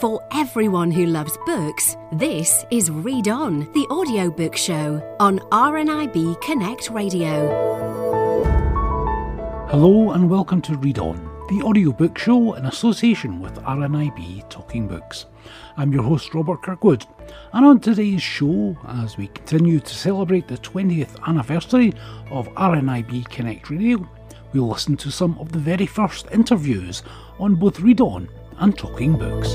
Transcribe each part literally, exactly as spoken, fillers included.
For everyone who loves books, this is Read On, the audiobook show on R N I B Connect Radio. Hello and welcome to Read On, the audiobook show in association with R N I B Talking Books. I'm your host Robert Kirkwood, and on today's show, as we continue to celebrate the twentieth anniversary of R N I B Connect Radio, we'll listen to some of the very first interviews on both Read On and Talking Books.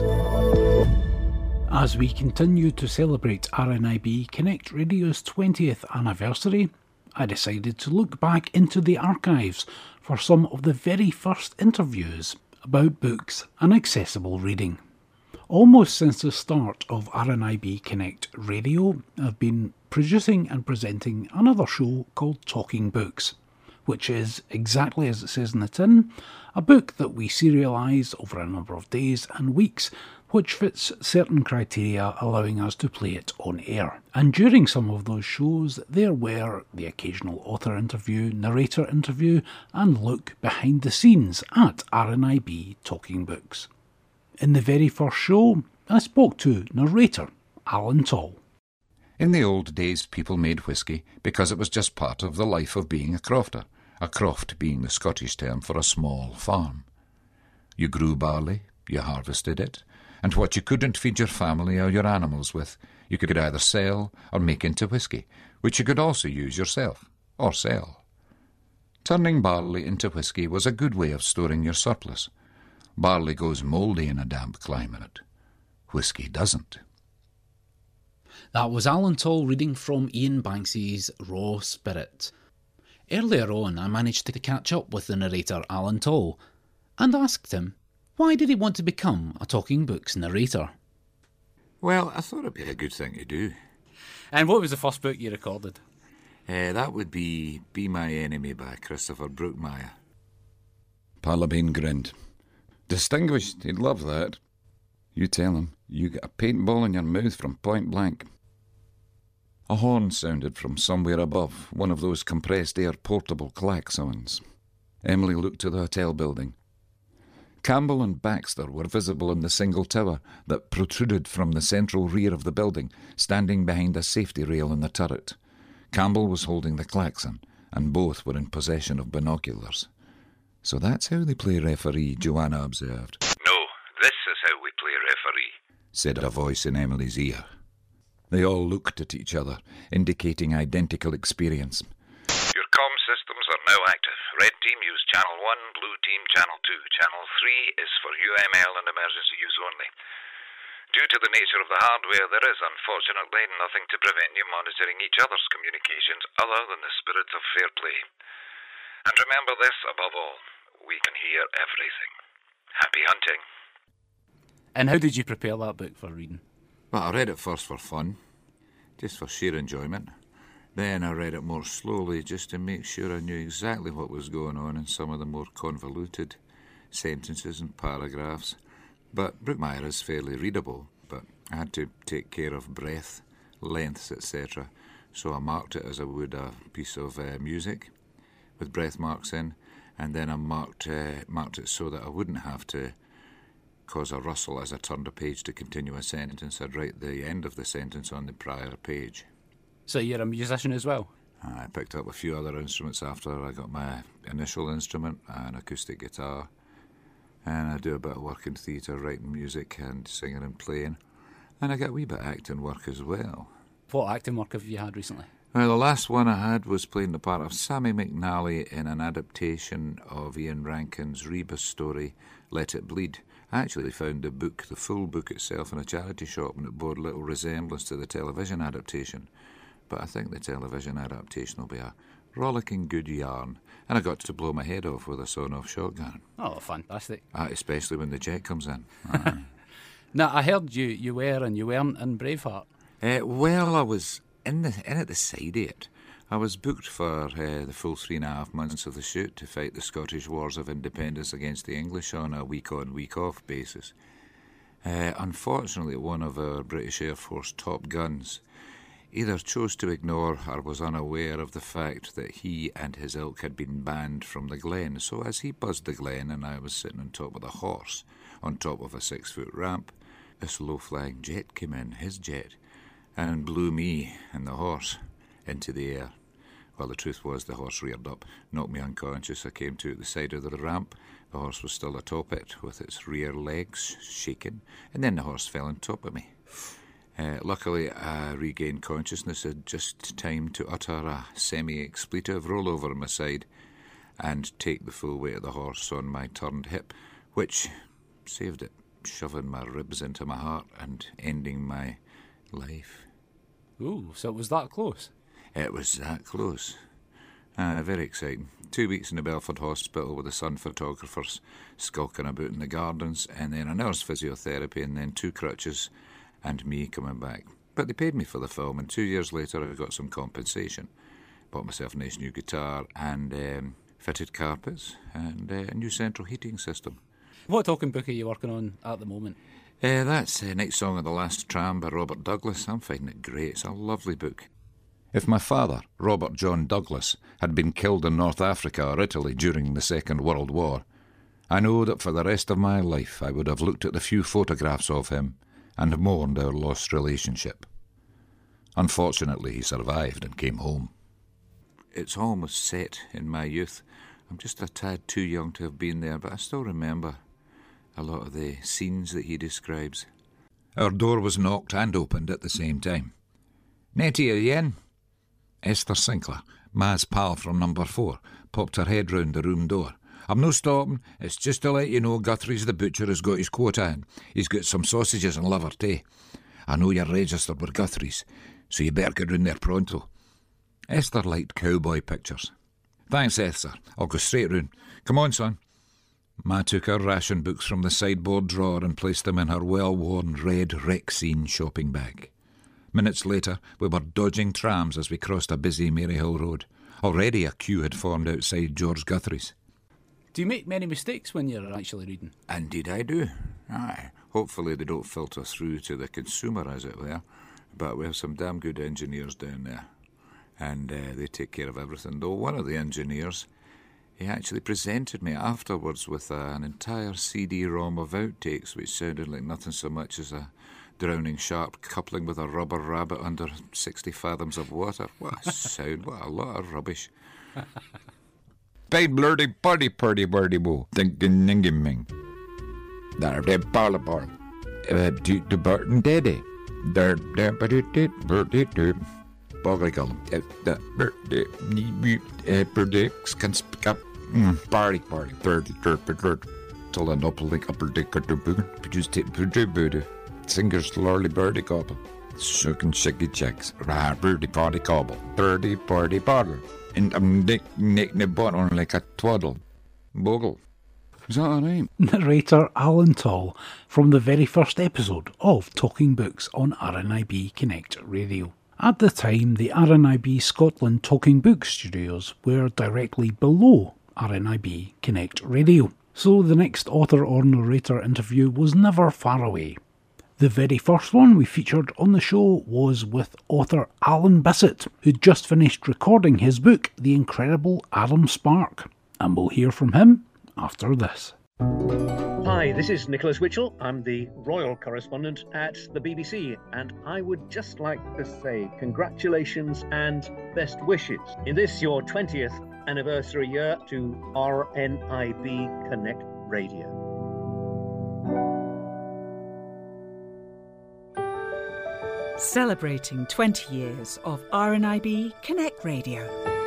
As we continue to celebrate R N I B Connect Radio's twentieth anniversary, I decided to look back into the archives for some of the very first interviews about books and accessible reading. Almost since the start of R N I B Connect Radio, I've been producing and presenting another show called Talking Books, which is, exactly as it says in the tin, a book that we serialise over a number of days and weeks, which fits certain criteria allowing us to play it on air. And during some of those shows, there were the occasional author interview, narrator interview, and look behind the scenes at R N I B Talking Books. In the very first show, I spoke to narrator Alan Tall. In the old days, people made whisky because it was just part of the life of being a crofter, a croft being the Scottish term for a small farm. You grew barley, you harvested it, and what you couldn't feed your family or your animals with, you could either sell or make into whisky, which you could also use yourself, or sell. Turning barley into whisky was a good way of storing your surplus. Barley goes mouldy in a damp climate. Whisky doesn't. That was Alan Tall reading from Ian Banksy's Raw Spirit. Earlier on, I managed to catch up with the narrator Alan Tall and asked him, why did he want to become a Talking Books narrator? Well, I thought it'd be a good thing to do. And what was the first book you recorded? Uh, that would be Be My Enemy by Christopher Brookmyre. Parlabane grinned. Distinguished, he'd love that. You tell him, you get a paintball in your mouth from point blank. A horn sounded from somewhere above, one of those compressed air portable klaxons. Emily looked to the hotel building. Campbell and Baxter were visible in the single tower that protruded from the central rear of the building, standing behind a safety rail in the turret. Campbell was holding the klaxon, and both were in possession of binoculars. So that's how they play referee, Joanna observed. No, this is how we play referee, said a voice in Emily's ear. They all looked at each other, indicating identical experience. Your comm systems are now active. Red team use channel one, blue team channel two. Channel three is for U M L and emergency use only. Due to the nature of the hardware, there is unfortunately nothing to prevent you monitoring each other's communications other than the spirit of fair play. And remember this above all, we can hear everything. Happy hunting. And how did you prepare that book for reading? Well, I read it first for fun, just for sheer enjoyment. Then I read it more slowly just to make sure I knew exactly what was going on in some of the more convoluted sentences and paragraphs. But Brookmyre is fairly readable, but I had to take care of breath, lengths, et cetera. So I marked it as I would a piece of uh, music with breath marks in, and then I marked, uh, marked it so that I wouldn't have to cause a rustle as I turned a page to continue a sentence. I'd write the end of the sentence on the prior page. So you're a musician as well? I picked up a few other instruments after I got my initial instrument, an acoustic guitar, and I do a bit of work in theatre, writing music and singing and playing, and I get a wee bit of acting work as well. What acting work have you had recently? Well, the last one I had was playing the part of Sammy McNally in an adaptation of Ian Rankin's Rebus story, Let It Bleed. I actually found the book, the full book itself, in a charity shop, and it bore little resemblance to the television adaptation. But I think the television adaptation will be a rollicking good yarn, and I got to blow my head off with a sawn-off shotgun. Oh, fantastic. Uh, especially when the jet comes in. Uh. Now, I heard you, you were and you weren't in Braveheart. Uh, well, I was in, the, in at the side of it. I was booked for uh, the full three and a half months of the shoot to fight the Scottish Wars of Independence against the English on a week-on, week-off basis. Uh, unfortunately, one of our British Air Force top guns either chose to ignore or was unaware of the fact that he and his ilk had been banned from the Glen. So as he buzzed the Glen and I was sitting on top of the horse, on top of a six-foot ramp, this low-flying jet came in, his jet, and blew me and the horse into the air. Well, the truth was the horse reared up, knocked me unconscious. I came to at the side of the ramp. The horse was still atop it, with its rear legs shaking, and then the horse fell on top of me. Uh, luckily, I regained consciousness at just time to utter a semi-expletive, roll over on my side, and take the full weight of the horse on my turned hip, which saved it, shoving my ribs into my heart and ending my life. Ooh, so it was that close? It was that close. Ah, very exciting. Two weeks in the Belford Hospital with the Sun photographers skulking about in the gardens, and then an hour's physiotherapy, and then two crutches, and me coming back. But they paid me for the film, and two years later I got some compensation. Bought myself a nice new guitar and um, fitted carpets and uh, a new central heating system. What talking book are you working on at the moment? Uh, that's uh, Night Song of the Last Tram by Robert Douglas. I'm finding it great. It's a lovely book. If my father, Robert John Douglas, had been killed in North Africa or Italy during the Second World War, I know that for the rest of my life I would have looked at the few photographs of him and mourned our lost relationship. Unfortunately, he survived and came home. It's almost set in my youth. I'm just a tad too young to have been there, but I still remember a lot of the scenes that he describes. Our door was knocked and opened at the same time. "Nettie, are you in?" Esther Sinclair, Ma's pal from number four, popped her head round the room door. "I'm no stopping. It's just to let you know Guthrie's the butcher has got his quota in. He's got some sausages and liver too. I know you're registered with Guthrie's, so you better get round there pronto." Esther liked cowboy pictures. "Thanks, Esther. I'll go straight round. Come on, son." Ma took her ration books from the sideboard drawer and placed them in her well-worn red Rexine shopping bag. Minutes later, we were dodging trams as we crossed a busy Maryhill Road. Already a queue had formed outside George Guthrie's. Do you make many mistakes when you're actually reading? Indeed I do. Aye. Hopefully they don't filter through to the consumer, as it were. But we have some damn good engineers down there. And uh, they take care of everything. Though one of the engineers, he actually presented me afterwards with uh, an entire C D-ROM of outtakes, which sounded like nothing so much as a drowning shark coupling with a rubber rabbit under sixty fathoms of water. What a sound, what a lot of rubbish. Big blurdy party party birdie boo. Thinking ninging ming. There de parla parla. Uh do the Burton daddy. There there but it did birdie did. Boggly gully. Uh the birdie need uh predicts can speak up. Party party birdie dirt bird. Till end up like upper dick at the book. Produce tip birdie birdie. Singers lorly birdie gobble. Shuckin' shaky checks. Rah birdie party cobble. Birdie party bottle. And I'm nick nick the bottle like a twaddle. Bogle. Is that alright? Narrator Alan Tall from the very first episode of Talking Books on R N I B Connect Radio. At the time, the R N I B Scotland Talking Books studios were directly below R N I B Connect Radio, so the next author or narrator interview was never far away. The very first one we featured on the show was with author Alan Bissett, who'd just finished recording his book, The Incredible Adam Spark. And we'll hear from him after this. Hi, this is Nicholas Witchell. I'm the royal correspondent at the B B C, and I would just like to say congratulations and best wishes in this, your twentieth anniversary year, to R N I B Connect Radio. Celebrating twenty years of R N I B Connect Radio.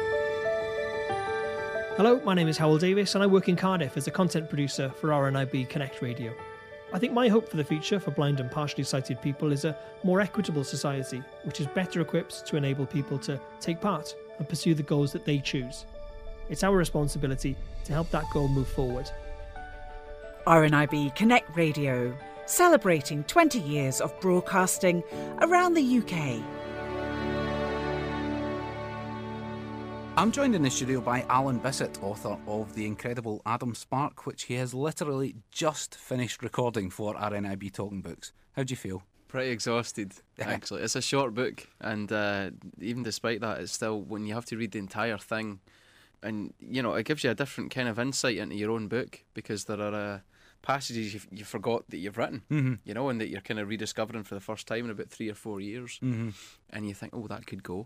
Hello, my name is Howell Davis and I work in Cardiff as a content producer for R N I B Connect Radio. I think my hope for the future for blind and partially sighted people is a more equitable society, which is better equipped to enable people to take part and pursue the goals that they choose. It's our responsibility to help that goal move forward. R N I B Connect Radio, celebrating twenty years of broadcasting around the U K. I'm joined in the studio by Alan Bissett, author of The Incredible Adam Spark, which he has literally just finished recording for R N I B Talking Books. How do you feel? Pretty exhausted, actually. It's a short book, and uh, even despite that, it's still, when you have to read the entire thing, and, you know, it gives you a different kind of insight into your own book, because there are uh, passages you, you forgot that you've written, mm-hmm. you know, and that you're kind of rediscovering for the first time in about three or four years, mm-hmm. and you think, oh, that could go.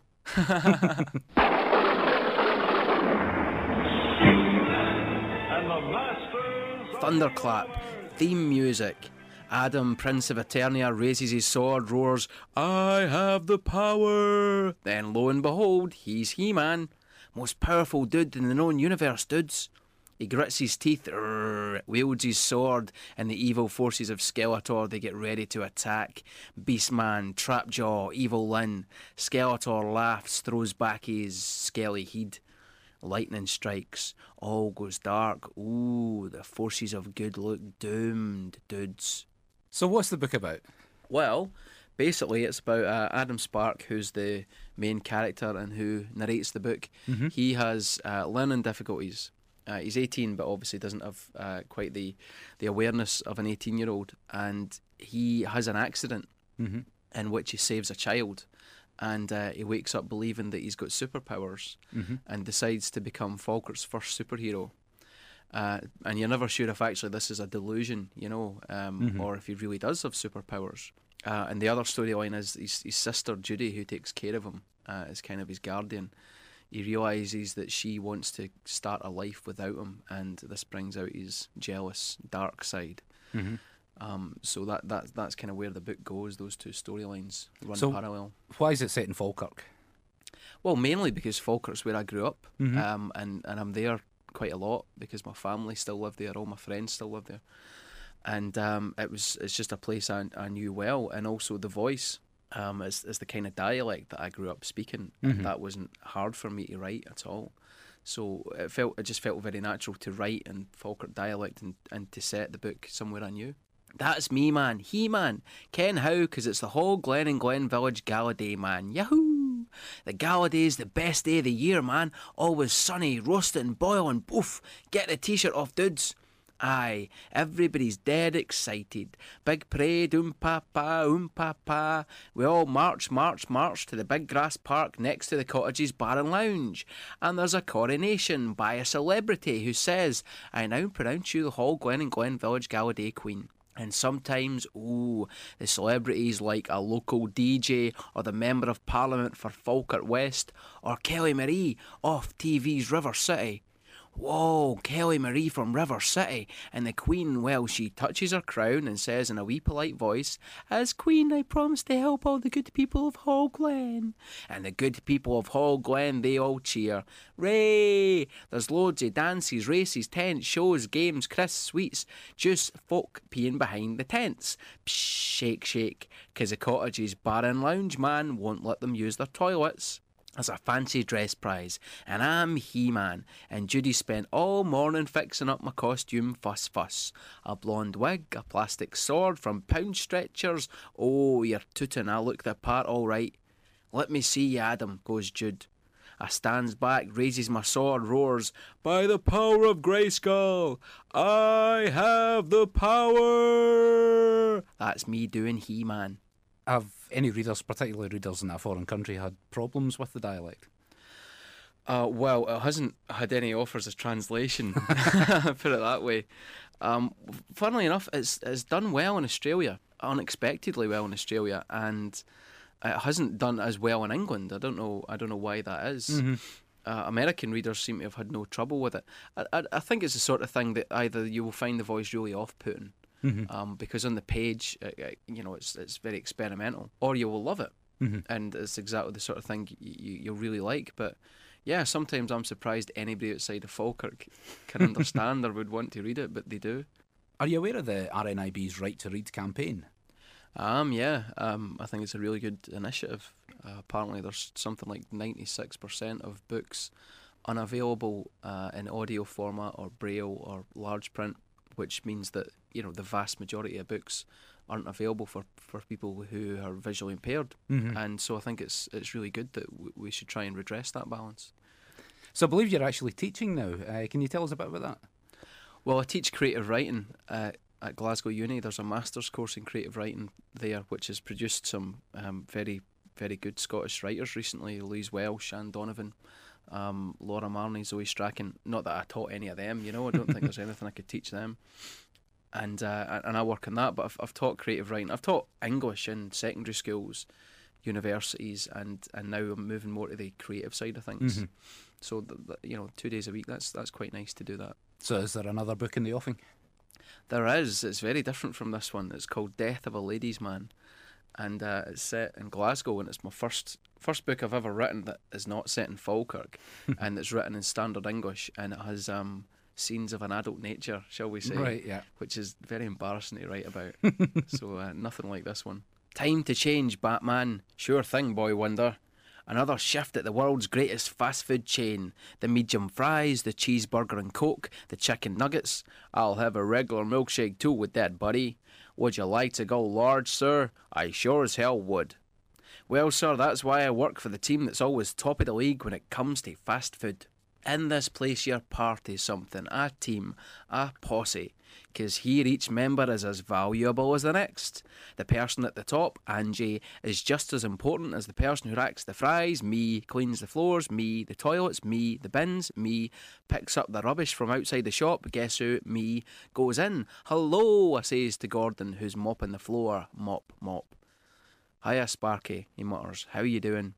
Thunderclap, theme music. Adam, Prince of Eternia, raises his sword, roars, "I have the power!" Then lo and behold, he's He-Man. Most powerful dude in the known universe, dudes. He grits his teeth, rrr, wields his sword, and the evil forces of Skeletor, they get ready to attack. Beastman, Trapjaw, Evil Lyn. Skeletor laughs, throws back his skelly head. Lightning strikes, all goes dark. Ooh, the forces of good look doomed, dudes. So what's the book about? Well, basically it's about uh, Adam Spark, who's the main character and who narrates the book. Mm-hmm. He has uh, learning difficulties. Uh, he's eighteen, but obviously doesn't have uh, quite the, the awareness of an eighteen-year-old. And he has an accident mm-hmm. in which he saves a child. And uh, he wakes up believing that he's got superpowers mm-hmm. and decides to become Falkirk's first superhero. Uh, and you're never sure if actually this is a delusion, you know, um, mm-hmm. or if he really does have superpowers. Uh, and the other storyline is his, his sister Judy, who takes care of him, uh, is kind of his guardian. He realises that she wants to start a life without him, and this brings out his jealous, dark side. Mm-hmm. Um, so that, that that's kind of where the book goes. Those two storylines run so parallel. Why is it set in Falkirk? Well, mainly because Falkirk's where I grew up, mm-hmm. um, and, and I'm there quite a lot because my family still live there, all my friends still live there, and um, it was it's just a place I, I knew well, and also the voice um, is, is the kind of dialect that I grew up speaking, mm-hmm. and that wasn't hard for me to write at all. So it felt it just felt very natural to write in Falkirk dialect and, and to set the book somewhere I knew. That's me, man. He-Man. Ken how? Because it's the whole Glen and Glen Village Gala Day, man. Yahoo! The Gala Day's the best day of the year, man. Always sunny, roasting, boiling, boof. Get the t-shirt off, dudes. Aye, everybody's dead excited. Big parade, um papa, um papa. We all march, march, march to the big grass park next to the cottage's bar and lounge. And there's a coronation by a celebrity who says, "I now pronounce you the whole Glen and Glen Village Gala Day Queen." And sometimes, ooh, the celebrities like a local D J or the Member of Parliament for Falkirk West or Kelly Marie off T V's River City. Whoa, Kelly Marie from River City, and the Queen, well, she touches her crown and says in a wee polite voice, "As Queen, I promise to help all the good people of Hall Glen." And the good people of Hall Glen, they all cheer. Ray! There's loads of dances, races, tents, shows, games, crisps, sweets, juice, folk peeing behind the tents. Psh, shake, shake, 'cause the cottage's bar and lounge man won't let them use their toilets. There's a fancy dress prize, and I'm He-Man, and Judy spent all morning fixing up my costume fuss fuss. A blonde wig, a plastic sword from Pound Stretchers. Oh, you're tootin', I look the part all right. "Let me see you, Adam," goes Jude. I stands back, raises my sword, roars, "By the power of Grayskull, I have the power!" That's me doing He-Man. Have any readers, particularly readers in a foreign country, had problems with the dialect? Uh, well, it hasn't had any offers of translation, put it that way. Um, funnily enough, it's it's done well in Australia, unexpectedly well in Australia, and it hasn't done as well in England. I don't know. I don't know why that is. Mm-hmm. Uh, American readers seem to have had no trouble with it. I, I, I think it's the sort of thing that either you will find the voice really off-putting, mm-hmm. um, because on the page, uh, uh, you know, it's it's very experimental, or you will love it, mm-hmm. and it's exactly the sort of thing you, you, you'll really like. But yeah, sometimes I'm surprised anybody outside of Falkirk can understand or would want to read it, but they do. Are you aware of the R N I B's Right to Read campaign? Um, yeah, um, I think it's a really good initiative. Uh, apparently there's something like ninety-six percent of books unavailable uh, in audio format or braille or large print, which means that, you know, the vast majority of books aren't available for, for people who are visually impaired. Mm-hmm. And so I think it's it's really good that w- we should try and redress that balance. So I believe you're actually teaching now. Uh, can you tell us a bit about that? Well, I teach creative writing uh, at Glasgow Uni. There's a master's course in creative writing there, which has produced some um, very, very good Scottish writers recently. Louise Welsh, Anne Donovan, um, Laura Marnie, Zoe Strachan. Not that I taught any of them, you know. I don't think there's anything I could teach them. and uh, and I work on that. But I've, I've taught creative writing. I've taught English in secondary schools, universities, and, and now I'm moving more to the creative side of things. Mm-hmm. So the, the, you know, two days a week. That's that's quite nice to do that. So is there another book in the offing? There is. It's very different from this one. It's called Death of a Ladies' Man, and uh, it's set in Glasgow, and it's my first first book I've ever written that is not set in Falkirk, and it's written in standard English, and it has um, scenes of an adult nature, shall we say, Right, yeah. which is very embarrassing to write about. So uh, nothing like this one. Time to change, Batman. Sure thing, Boy Wonder. Another shift at the world's greatest fast food chain. The medium fries, the cheeseburger and coke, the chicken nuggets. I'll have a regular milkshake too with that, buddy. Would you like to go large, sir? I sure as hell would. Well, sir, that's why I work for the team that's always top of the league when it comes to fast food. In this place you're part of something, a team, a posse, 'cause here each member is as valuable as the next. The person at the top, Angie, is just as important as the person who racks the fries, me, cleans the floors, me, the toilets, me, the bins, me, picks up the rubbish from outside the shop, guess who, me, goes in. Hello, I says to Gordon, who's mopping the floor, mop, mop. Hiya, Sparky, he mutters, how you doing?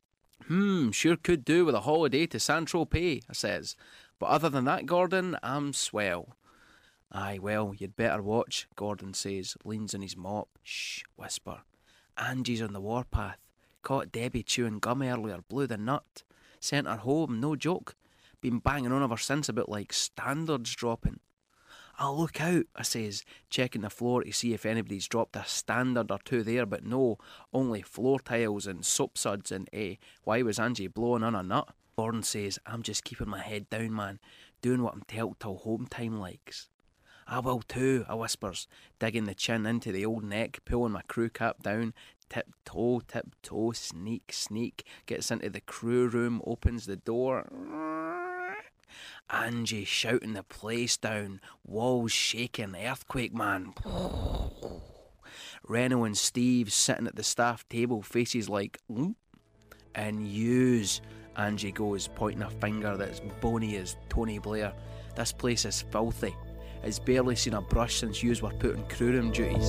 Hmm, sure could do with a holiday to Saint-Tropez, I says. But other than that, Gordon, I'm swell. Aye, well, you'd better watch, Gordon says, leans on his mop. Shh, whisper. Angie's on the warpath. Caught Debbie chewing gum earlier, blew the nut. Sent her home, no joke. Been banging on ever since about, like, standards dropping. I'll look out, I says, checking the floor to see if anybody's dropped a standard or two there, but no, only floor tiles and soap suds, and eh, why was Angie blowing on a nut? Gordon says, I'm just keeping my head down, man, doing what I'm told till home time likes. I will too, I whispers, digging the chin into the old neck, pulling my crew cap down, tip-toe, tip-toe, sneak, sneak, gets into the crew room, opens the door. Angie shouting the place down, walls shaking, earthquake, man. Reno and Steve sitting at the staff table, faces like, mm? And yous, Angie goes, pointing a finger that's bony as Tony Blair. This place is filthy. It's barely seen a brush since yous were put on crew room duties.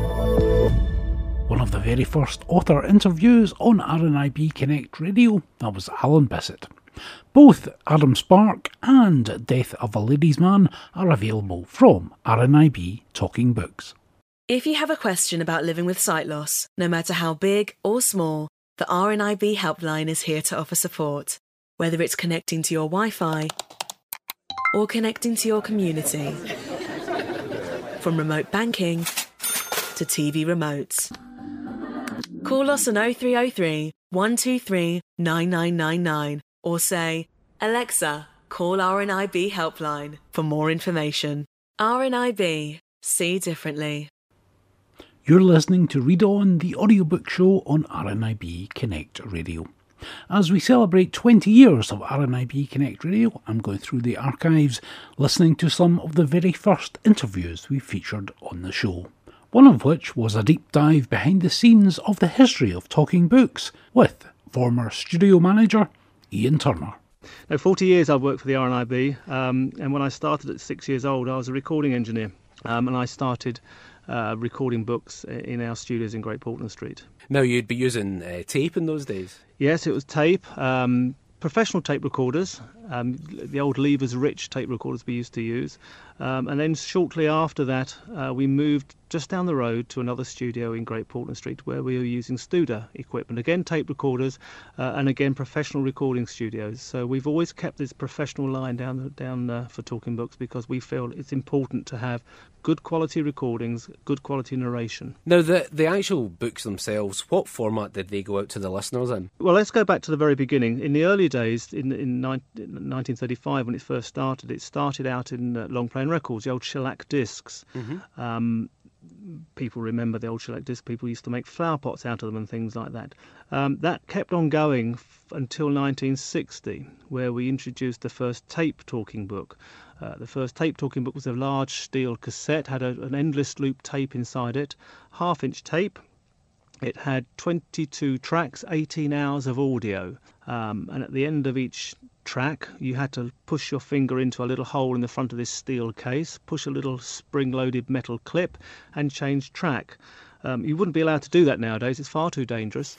One of the very first author interviews on R N I B Connect Radio, that was Alan Bissett. Both Adam Spark and Death of a Ladies' Man are available from R N I B Talking Books. If you have a question about living with sight loss, no matter how big or small, the R N I B helpline is here to offer support. Whether it's connecting to your Wi-Fi or connecting to your community. From remote banking to T V remotes. Call us on oh three oh three, one two three, nine nine nine nine or say, Alexa, call R N I B helpline for more information. R N I B. See differently. You're listening to Read On, the audiobook show on R N I B Connect Radio. As we celebrate twenty years of R N I B Connect Radio, I'm going through the archives, listening to some of the very first interviews we featured on the show. One of which was a deep dive behind the scenes of the history of talking books with former studio manager Ian Turner. Now, forty years I've worked for the R N I B, um, and when I started at six years old, I was a recording engineer, um, and I started uh, recording books in our studios in Great Portland Street. Now, you'd be using uh, tape in those days? Yes, it was tape. Um, professional tape recorders, um, the old Levers Rich tape recorders we used to use. Um, and then shortly after that, uh, we moved just down the road to another studio in Great Portland Street where we were using Studer equipment. Again, tape recorders, uh, and again, professional recording studios. So we've always kept this professional line down, down uh, for talking books because we feel it's important to have good quality recordings, good quality narration. Now, the, the actual books themselves, what format did they go out to the listeners in? Well, let's go back to the very beginning. In the early days, in, in nineteen thirty-five, when it first started, it started out in uh, long playing records, the old shellac discs. Mm-hmm. Um, people remember the old shellac discs. People used to make flower pots out of them and things like that. Um, that kept on going f- until nineteen sixty, where we introduced the first tape talking book. Uh, the first tape talking book was a large steel cassette, had a, an endless loop tape inside it, half-inch tape. It had twenty-two tracks, eighteen hours of audio, um, and at the end of each track, you had to push your finger into a little hole in the front of this steel case, push a little spring-loaded metal clip, and change track. Um, you wouldn't be allowed to do that nowadays. It's far too dangerous.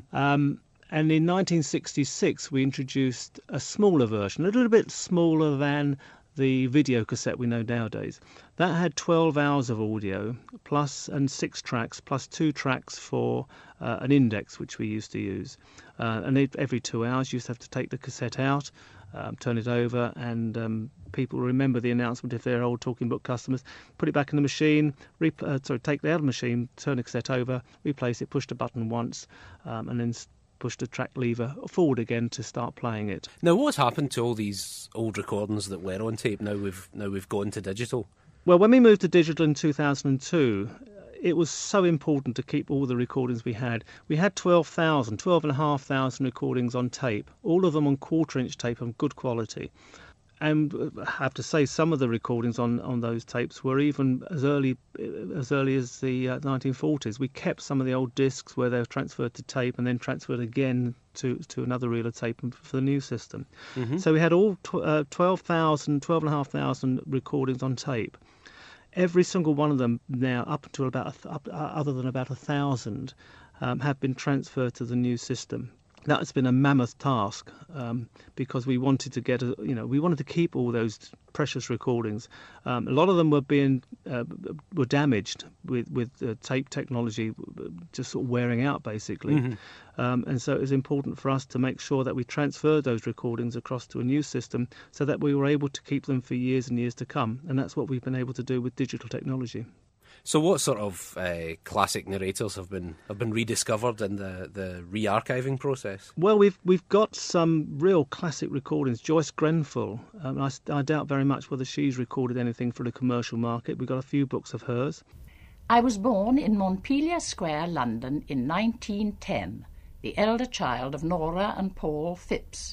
um, and in nineteen sixty-six, we introduced a smaller version, a little bit smaller than the video cassette we know nowadays. That had twelve hours of audio, plus and six tracks, plus two tracks for uh, an index, which we used to use. Uh, and it, every two hours, you used to have to take the cassette out, um, turn it over, and um, people remember the announcement if they're old Talking Book customers. Put it back in the machine, re- uh, sorry, take it out of the machine, turn the cassette over, replace it, push the button once, um, and then push the track lever forward again to start playing it. Now, what's happened to all these old recordings that were on tape? Now we've now we've gone to digital. Well, when we moved to digital in two thousand two, it was so important to keep all the recordings we had. We had twelve thousand, twelve and a half thousand recordings on tape, all of them on quarter-inch tape of good quality. And I have to say, some of the recordings on, on those tapes were even as early as early as the uh, nineteen forties. We kept some of the old discs where they were transferred to tape and then transferred again to, to another reel of tape for the new system. Mm-hmm. So we had all tw- uh, twelve thousand, twelve and a half thousand recordings on tape. Every single one of them now, up until about a th- up, uh, other than about a thousand, um, have been transferred to the new system. That's been a mammoth task um, because we wanted to get, a, you know, we wanted to keep all those precious recordings. Um, a lot of them were being uh, were damaged with with uh, tape technology just sort of wearing out, basically. Mm-hmm. Um, and so it was important for us to make sure that we transferred those recordings across to a new system so that we were able to keep them for years and years to come. And that's what we've been able to do with digital technology. So, what sort of uh, classic narrators have been have been rediscovered in the, the re-archiving process? Well, we've we've got some real classic recordings. Joyce Grenfell, um, I, I doubt very much whether she's recorded anything for the commercial market. We've got a few books of hers. I was born in Montpelier Square, London, in nineteen ten, the elder child of Nora and Paul Phipps.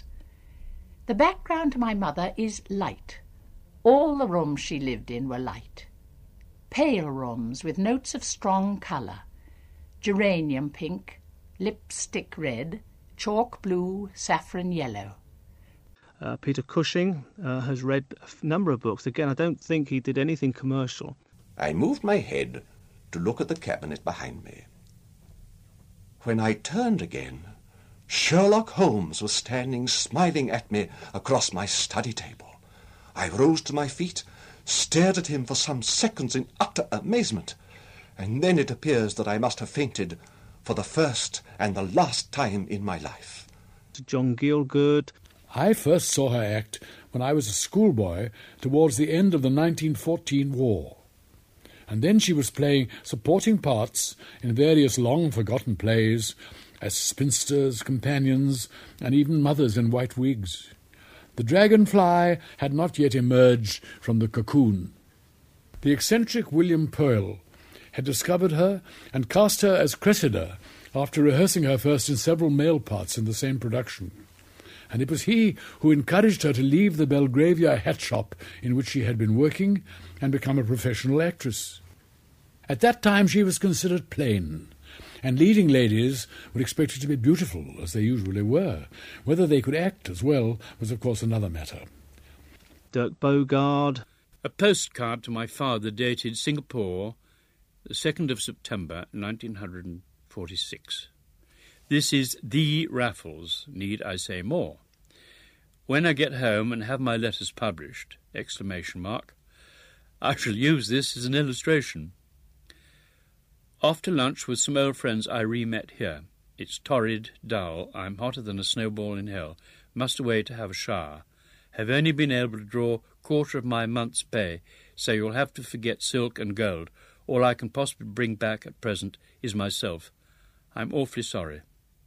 The background to my mother is light. All the rooms she lived in were light. Pale rooms with notes of strong colour, geranium pink, lipstick red, chalk blue, saffron yellow. Uh, Peter Cushing uh, has read a f- number of books. Again, I don't think he did anything commercial. I moved my head to look at the cabinet behind me. When I turned again, Sherlock Holmes was standing smiling at me across my study table. I rose to my feet, stared at him for some seconds in utter amazement, and then it appears that I must have fainted for the first and the last time in my life. John Gielgud. I first saw her act when I was a schoolboy towards the end of the nineteen fourteen war. And then she was playing supporting parts in various long-forgotten plays as spinsters, companions, and even mothers in white wigs. The dragonfly had not yet emerged from the cocoon. The eccentric William Pearl had discovered her and cast her as Cressida after rehearsing her first in several male parts in the same production. And it was he who encouraged her to leave the Belgravia hat shop in which she had been working and become a professional actress. At that time she was considered plain, and leading ladies were expected to be beautiful, as they usually were. Whether they could act as well was, of course, another matter. Dirk Bogarde. A postcard to my father dated Singapore, the second of September, nineteen forty-six. This is the Raffles, need I say more? When I get home and have my letters published, exclamation mark, I shall use this as an illustration. After lunch with some old friends I re-met here. It's torrid, dull, I'm hotter than a snowball in hell, must away to have a shower. Have only been able to draw quarter of my month's pay, so you'll have to forget silk and gold. All I can possibly bring back at present is myself. I'm awfully sorry.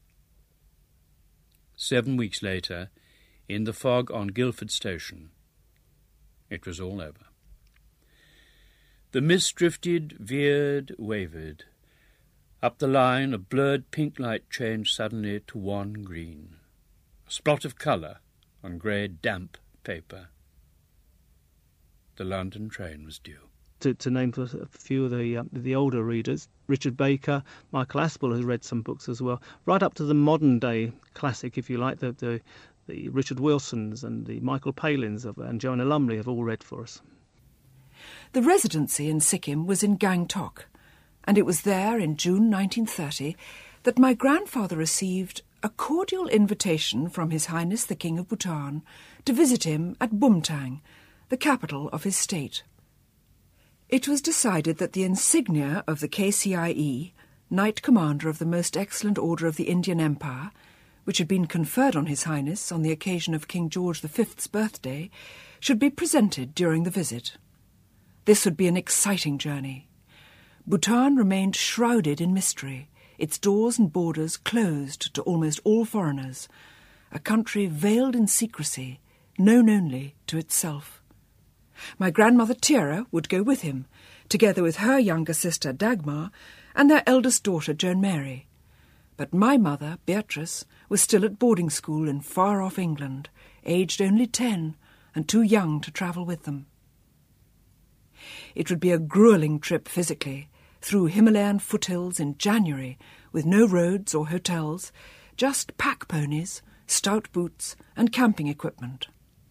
Seven weeks later, in the fog on Guildford Station, it was all over. The mist drifted, veered, wavered. Up the line, a blurred pink light changed suddenly to wan green. A splot of colour on grey, damp paper. The London train was due. To, to name a few of the uh, the older readers, Richard Baker, Michael Aspel has read some books as well, right up to the modern day classic, if you like, the the, the Richard Wilsons and the Michael Palins of, and Joanna Lumley have all read for us. The residency in Sikkim was in Gangtok, and it was there in June nineteen thirty that my grandfather received a cordial invitation from His Highness the King of Bhutan to visit him at Bumtang, the capital of his state. It was decided that the insignia of the K C I E, Knight Commander of the Most Excellent Order of the Indian Empire, which had been conferred on His Highness on the occasion of King George the Fifth's birthday, should be presented during the visit. This would be an exciting journey. Bhutan remained shrouded in mystery, its doors and borders closed to almost all foreigners, a country veiled in secrecy, known only to itself. My grandmother Tira would go with him, together with her younger sister Dagmar and their eldest daughter Joan Mary. But my mother, Beatrice, was still at boarding school in far-off England, aged only ten and too young to travel with them. It would be a gruelling trip physically, through Himalayan foothills in January, with no roads or hotels, just pack ponies, stout boots and camping equipment.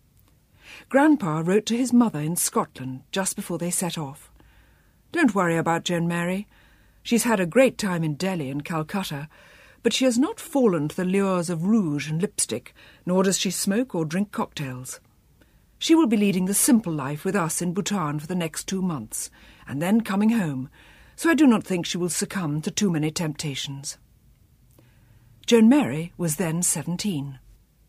Grandpa wrote to his mother in Scotland just before they set off. "Don't worry about Joan Mary. She's had a great time in Delhi and Calcutta, but she has not fallen to the lures of rouge and lipstick, nor does she smoke or drink cocktails. She will be leading the simple life with us in Bhutan for the next two months, and then coming home, so I do not think she will succumb to too many temptations." Joan Mary was then seventeen.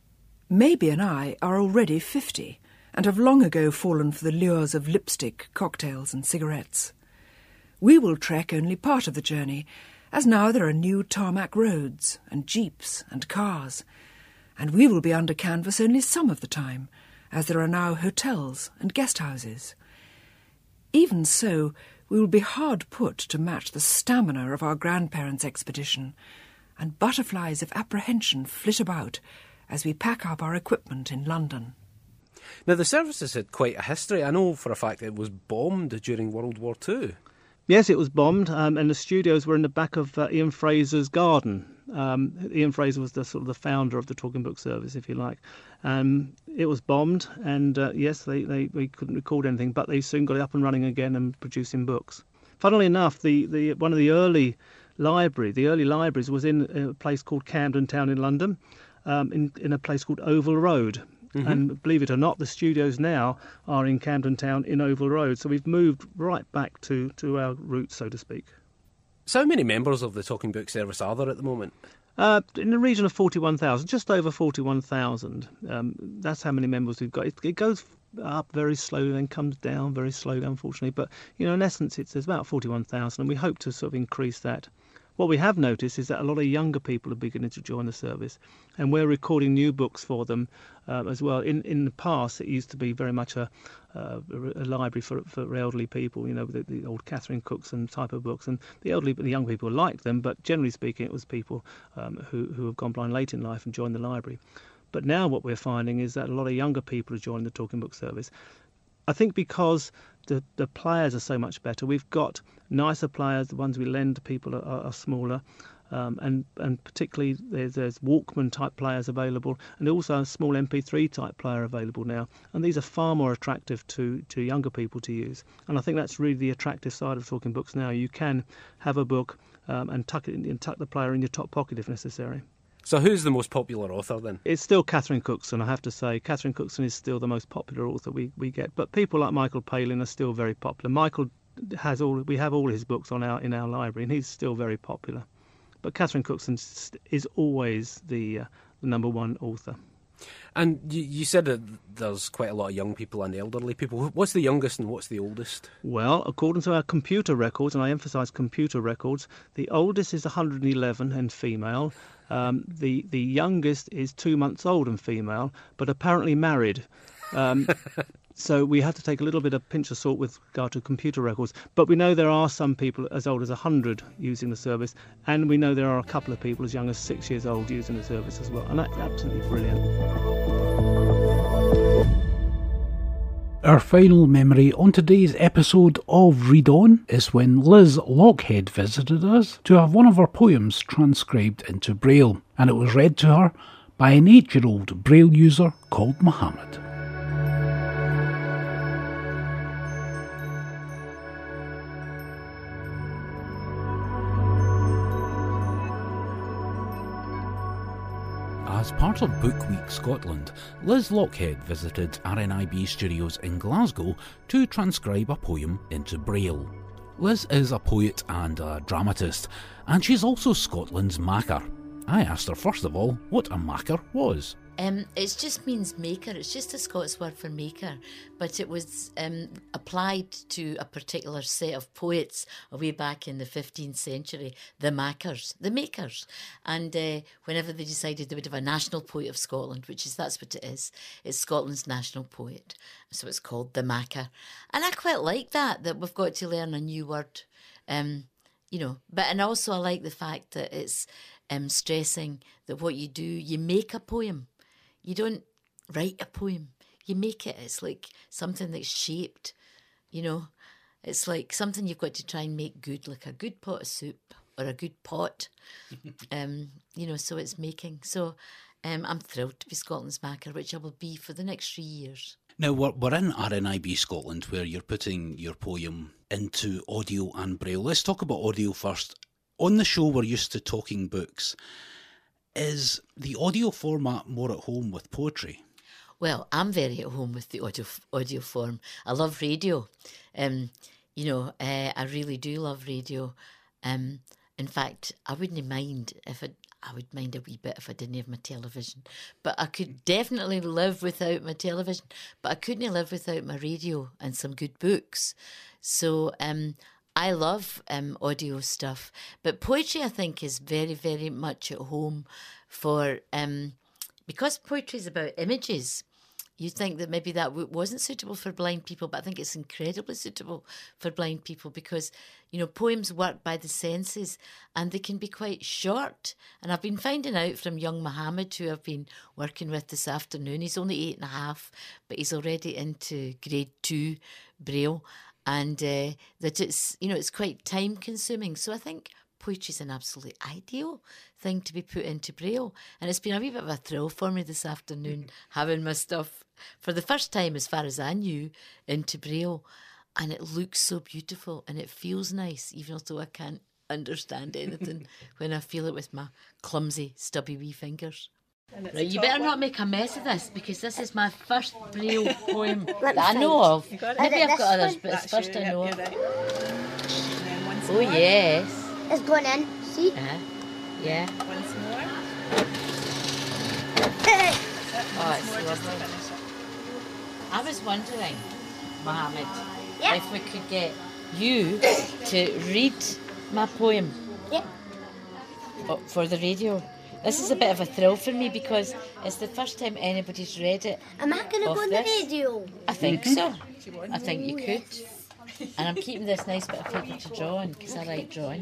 Maybe and I are already fifty, and have long ago fallen for the lures of lipstick, cocktails and cigarettes. We will trek only part of the journey, as now there are new tarmac roads and jeeps and cars, and we will be under canvas only some of the time, as there are now hotels and guest houses. Even so, we will be hard put to match the stamina of our grandparents' expedition, and butterflies of apprehension flit about as we pack up our equipment in London. Now, the service has had quite a history. I know for a fact it was bombed during World War Two. Yes, it was bombed, um, and the studios were in the back of uh, Ian Fraser's garden. Um, Ian Fraser was the sort of the founder of the Talking Book service, if you like. Um, it was bombed, and uh, yes, they, they, they couldn't record anything, but they soon got it up and running again and producing books. Funnily enough, the, the one of the early library, the early libraries was in a place called Camden Town in London, um, in, in a place called Oval Road. Mm-hmm. And believe it or not, the studios now are in Camden Town in Oval Road. So we've moved right back to, to our roots, so to speak. So how many members of the Talking Book service are there at the moment? Uh, in the region of forty-one thousand, just over forty-one thousand. Um, that's how many members we've got. It, it goes up very slowly, then comes down very slowly, unfortunately. But, you know, in essence, it's, it's about forty-one thousand, and we hope to sort of increase that. What we have noticed is that a lot of younger people are beginning to join the service, and we're recording new books for them uh, as well. In in the past, it used to be very much a, uh, a library for for elderly people, you know, the, the old Catherine Cookson type of books, and the elderly, the young people liked them, but generally speaking, it was people um, who who have gone blind late in life and joined the library. But now what we're finding is that a lot of younger people are joining the Talking Book service. I think because the, the players are so much better. We've got nicer players. The ones we lend to people are, are, are smaller. Um, and, and particularly there's, there's Walkman type players available, and also a small M P three type player available now. And these are far more attractive to, to younger people to use. And I think that's really the attractive side of Talking Books now. You can have a book um, and tuck it in, and tuck the player in your top pocket if necessary. So who's the most popular author then? It's still Catherine Cookson, I have to say. Catherine Cookson is still the most popular author we, we get. But people like Michael Palin are still very popular. Michael has all we have all his books on our in our library, and he's still very popular. But Catherine Cookson is always the, uh, the number one author. And you, you said that there's quite a lot of young people and elderly people. What's the youngest and what's the oldest? Well, according to our computer records, and I emphasise computer records, the oldest is one hundred eleven and female. Um, the the youngest is two months old and female, but apparently married. Um, so we have to take a little bit of pinch of salt with regard to computer records. But we know there are some people as old as one hundred using the service, and we know there are a couple of people as young as six years old using the service as well. And that's absolutely brilliant. Our final memory on today's episode of Read On is when Liz Lockhead visited us to have one of her poems transcribed into Braille, and it was read to her by an eight-year-old Braille user called Mohammed. As part of Book Week Scotland, Liz Lockhead visited R N I B Studios in Glasgow to transcribe a poem into Braille. Liz is a poet and a dramatist, and she's also Scotland's macker. I asked her first of all what a macker was. Um, it just means maker. It's just a Scots word for maker, but it was um, applied to a particular set of poets way back in the fifteenth century, the mackers, the makers. And uh, whenever they decided they would have a national poet of Scotland, which is that's what it is, it's Scotland's national poet. So it's called the macker. And I quite like that, that we've got to learn a new word, um, you know. But and also I like the fact that it's um, stressing that what you do, you make a poem. You don't write a poem, you make it. It's like something that's shaped, you know. It's like something you've got to try and make good, like a good pot of soup or a good pot, um, you know, so it's making. So um, I'm thrilled to be Scotland's macker, which I will be for the next three years. Now, we're, we're in R N I B Scotland, where you're putting your poem into audio and Braille. Let's talk about audio first. On the show, we're used to talking books. Is the audio format more at home with poetry? Well, I'm very at home with the audio audio form. I love radio. Um, you know, uh, I really do love radio. Um, in fact, I wouldn't mind if it. I would mind a wee bit if I didn't have my television. But I could definitely live without my television. But I couldn't live without my radio and some good books. So um, I love um, audio stuff. But poetry, I think, is very, very much at home for... Um, because poetry is about images, you'd think that maybe that w- wasn't suitable for blind people, but I think it's incredibly suitable for blind people because, you know, poems work by the senses and they can be quite short. And I've been finding out from young Mohammed, who I've been working with this afternoon, he's only eight and a half, but he's already into grade two Braille, and uh, that it's, you know, it's quite time consuming. So I think poetry is an absolutely ideal thing to be put into Braille. And it's been a wee bit of a thrill for me this afternoon, having my stuff, for the first time, as far as I knew, into Braille. And it looks so beautiful and it feels nice, even though I can't understand anything when I feel it with my clumsy, stubby wee fingers. Right, you better not make a mess of this, because this is my first Braille poem that I know of. Maybe I've got others, but it's first I know of. Oh, yes. It's going in. See? Uh-huh. Yeah. Once more. Oh, it's lovely. I was wondering, Mohammed, yeah. if we could get you to read my poem yeah. for the radio. This is a bit of a thrill for me because it's the first time anybody's read it. Am I going to go on the radio? I think so. I think you could. And I'm keeping this nice bit of paper to draw on because I like drawing.